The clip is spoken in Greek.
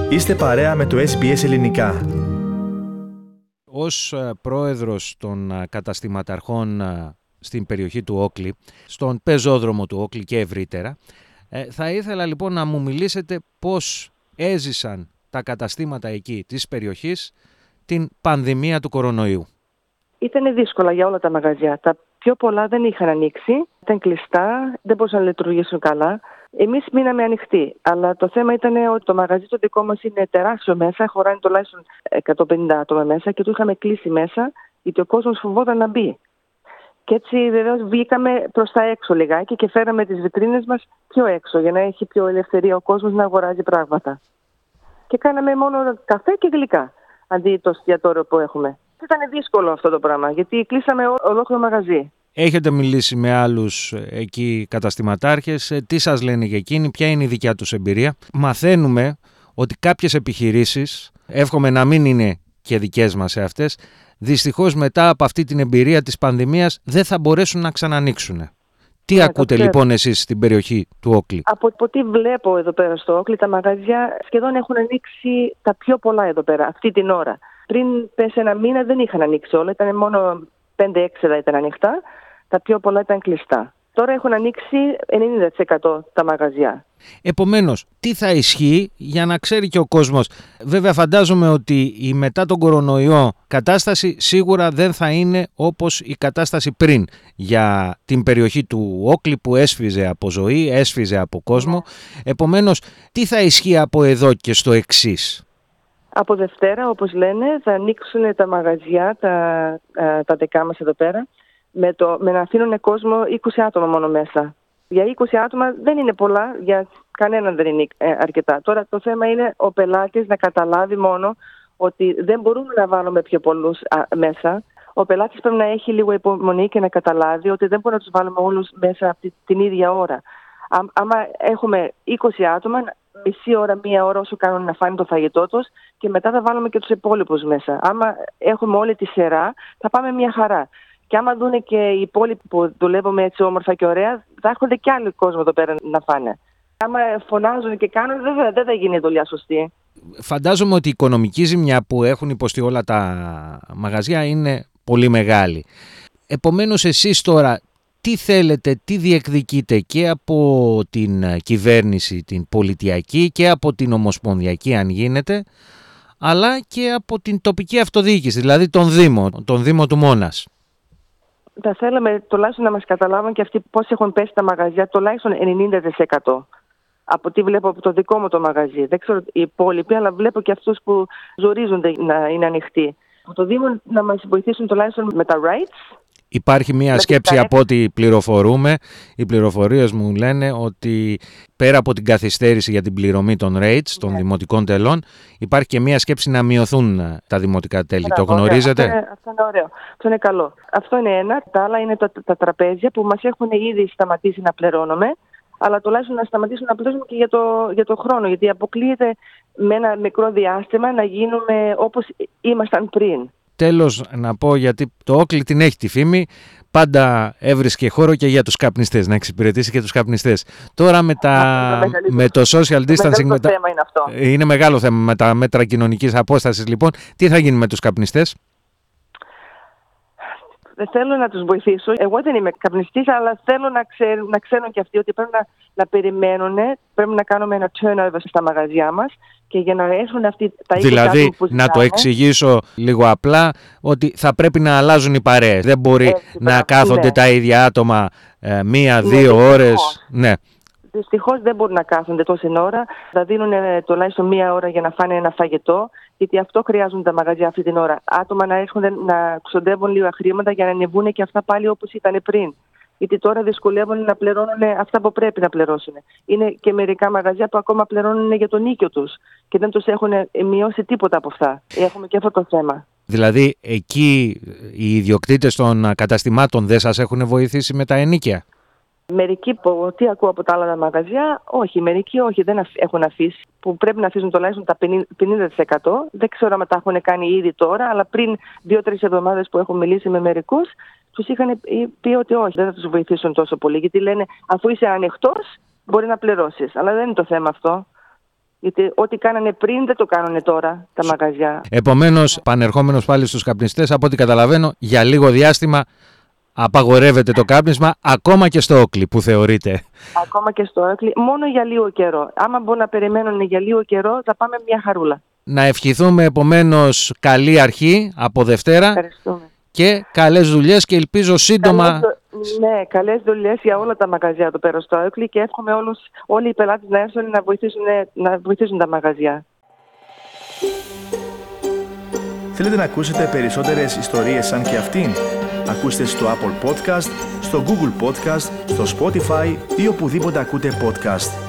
Είστε παρέα με το SBS Ελληνικά. Ως πρόεδρος των καταστηματαρχών στην περιοχή του Όκλη, στον πεζόδρομο του Όκλη και ευρύτερα, θα ήθελα λοιπόν να μου μιλήσετε πώς έζησαν τα καταστήματα εκεί της περιοχής την πανδημία του κορονοϊού. Ήταν δύσκολα για όλα τα μαγαζιά. Τα πιο πολλά δεν είχαν ανοίξει, ήταν κλειστά, δεν μπορούσαν να λειτουργήσουν καλά. Εμείς μείναμε ανοιχτοί, αλλά το θέμα ήταν ότι το μαγαζί το δικό μας είναι τεράστιο μέσα, χωράνε τουλάχιστον 150 άτομα μέσα και το είχαμε κλείσει μέσα, γιατί ο κόσμος φοβόταν να μπει. Και έτσι βεβαίως βγήκαμε προς τα έξω λιγάκι και φέραμε τις βιτρίνες μας πιο έξω, για να έχει πιο ελευθερία ο κόσμος να αγοράζει πράγματα. Και κάναμε μόνο καφέ και γλυκά, αντί το εστιατόριο που έχουμε. Ήταν δύσκολο αυτό το πράγμα, γιατί κλείσαμε ολόκληρο μαγαζί. Έχετε μιλήσει με άλλους εκεί καταστηματάρχες, τι σας λένε για εκείνοι, ποια είναι η δικιά τους εμπειρία? Μαθαίνουμε ότι κάποιες επιχειρήσεις, εύχομαι να μην είναι και δικές μας αυτές, δυστυχώς μετά από αυτή την εμπειρία της πανδημίας δεν θα μπορέσουν να ξανανοίξουν. Τι ακούτε λοιπόν εσείς στην περιοχή του Όκλη? Από τι βλέπω εδώ πέρα στο Όκλη, τα μαγαζιά σχεδόν έχουν ανοίξει τα πιο πολλά εδώ πέρα, αυτή την ώρα. Πριν πέσει ένα μήνα δεν είχαν ανοίξει όλα, ήταν μόνο 5-6 ήταν ανοιχτά, τα πιο πολλά ήταν κλειστά. Τώρα έχουν ανοίξει 90% τα μαγαζιά. Επομένως, τι θα ισχύει για να ξέρει και ο κόσμος? Βέβαια φαντάζομαι ότι η μετά τον κορονοϊό κατάσταση σίγουρα δεν θα είναι όπως η κατάσταση πριν για την περιοχή του Όκλη που έσφιζε από ζωή, έσφιζε από κόσμο. Επομένως, τι θα ισχύει από εδώ και στο εξής? Από Δευτέρα, όπως λένε, θα ανοίξουν τα μαγαζιά, τα δικά μας εδώ πέρα, με να αφήνουν κόσμο 20 άτομα μόνο μέσα. Για 20 άτομα δεν είναι πολλά, για κανέναν δεν είναι αρκετά. Τώρα το θέμα είναι ο πελάτης να καταλάβει μόνο ότι δεν μπορούμε να βάλουμε πιο πολλούς μέσα. Ο πελάτης πρέπει να έχει λίγο υπομονή και να καταλάβει ότι δεν μπορούμε να τους βάλουμε όλους μέσα την ίδια ώρα. Άμα έχουμε 20 άτομα, μισή ώρα, μία ώρα όσο κάνουν να φάνε το φαγητό τους και μετά θα βάλουμε και τους υπόλοιπους μέσα. Άμα έχουμε όλη τη σειρά, θα πάμε μια χαρά. Και άμα δουν και οι υπόλοιποι που δουλεύουμε έτσι όμορφα και ωραία, θα έρχονται και άλλοι κόσμο εδώ πέρα να φάνε. Άμα φωνάζουν και κάνουν, δεν θα γίνει η δουλειά σωστή. Φαντάζομαι ότι η οικονομική ζημιά που έχουν υποστεί όλα τα μαγαζιά είναι πολύ μεγάλη. Επομένως εσείς τώρα τι θέλετε, τι διεκδικείτε και από την κυβέρνηση, την πολιτιακή και από την ομοσπονδιακή αν γίνεται, αλλά και από την τοπική αυτοδιοίκηση, δηλαδή τον Δήμο του Μόνας? Θα θέλαμε τουλάχιστον να μας καταλάβουν και αυτοί πώς έχουν πέσει τα μαγαζιά, τουλάχιστον 90%. Από τι βλέπω από το δικό μου το μαγαζί. Δεν ξέρω οι υπόλοιποι, αλλά βλέπω και αυτούς που ζορίζονται να είναι ανοιχτοί. Από το Δήμο να μας βοηθήσουν τουλάχιστον με τα rights. Υπάρχει μια σκέψη από ό,τι πληροφορούμε. Οι πληροφορίες μου λένε ότι πέρα από την καθυστέρηση για την πληρωμή των rates, των δημοτικών τελών, υπάρχει και μια σκέψη να μειωθούν τα δημοτικά τέλη. Το γνωρίζετε? Αυτό είναι ωραίο. Αυτό είναι καλό. Αυτό είναι ένα. Τα άλλα είναι τα τραπέζια που μας έχουν ήδη σταματήσει να πληρώνουμε, αλλά τουλάχιστον να σταματήσουν να πληρώνουμε και για το χρόνο. Γιατί αποκλείεται με ένα μικρό διάστημα να γίνουμε όπως ήμασταν πριν. Τέλος να πω, γιατί το Όκλη την έχει τη φήμη, πάντα έβρισκε χώρο και για τους καπνιστές, να εξυπηρετήσει και τους καπνιστές. Τώρα με το social distancing είναι μεγάλο θέμα με τα μέτρα κοινωνικής απόστασης. Λοιπόν, τι θα γίνει με τους καπνιστές? Δεν θέλω να τους βοηθήσω. Εγώ δεν είμαι καπνιστής, αλλά θέλω να ξέρουν και αυτοί ότι πρέπει να περιμένουν, πρέπει να κάνουμε ένα turnover στα μαγαζιά μας και για να έρθουν αυτοί τα 20 δηλαδή, που ζητάνε, να το εξηγήσω λίγο απλά, ότι θα πρέπει να αλλάζουν οι παρέες. Δεν μπορεί να κάθονται τα ίδια άτομα 1-2 ώρες. Ναι. Δυστυχώς δεν μπορούν να κάθονται τόση ώρα. Θα δίνουν τουλάχιστον 1 ώρα για να φάνε ένα φαγητό, γιατί αυτό χρειάζονται τα μαγαζιά αυτή την ώρα. Άτομα να έρχονται να ξοδεύουν λίγα χρήματα για να ανεβούν και αυτά πάλι όπως ήταν πριν. Γιατί τώρα δυσκολεύουν να πληρώνουν αυτά που πρέπει να πληρώσουν. Είναι και μερικά μαγαζιά που ακόμα πληρώνουν για το νίκιο τους και δεν τους έχουν μειώσει τίποτα από αυτά. Έχουμε και αυτό το θέμα. Δηλαδή, εκεί οι ιδιοκτήτες των καταστημάτων δεν σας έχουν βοηθήσει με τα ενοίκια? Μερικοί που τι ακούω από τα άλλα μαγαζιά, όχι. Μερικοί όχι, δεν έχουν αφήσει. Που πρέπει να αφήσουν τουλάχιστον τα 50%. Δεν ξέρω αν τα έχουν κάνει ήδη τώρα, αλλά πριν 2-3 εβδομάδες που έχω μιλήσει με μερικούς, τους είχαν πει ότι όχι, δεν θα τους βοηθήσουν τόσο πολύ. Γιατί λένε, αφού είσαι ανοιχτός, μπορεί να πληρώσεις. Αλλά δεν είναι το θέμα αυτό. Γιατί ό,τι κάνανε πριν δεν το κάνουν τώρα τα μαγαζιά. Επομένως, πανερχόμενος πάλι στους καπνιστές, από ό,τι καταλαβαίνω, για λίγο διάστημα απαγορεύεται το κάπνισμα, ακόμα και στο Όκλι που θεωρείται. Ακόμα και στο Όκλι, μόνο για λίγο καιρό. Άμα μπορούν να περιμένουν για λίγο καιρό, θα πάμε μια χαρούλα. Να ευχηθούμε επομένως καλή αρχή από Δευτέρα. Ευχαριστούμε. Και καλές δουλειές και ελπίζω σύντομα... Ναι, καλές δουλειές για όλα τα μαγαζιά εδώ πέρα στο Όκλι και εύχομαι όλοι οι πελάτες να έρθουν να βοηθήσουν τα μαγαζιά. Θέλετε να ακούσετε περισσότερες ιστορίες σαν και αυτήν? Ακούστε στο Apple Podcast, στο Google Podcast, στο Spotify ή οπουδήποτε ακούτε podcast.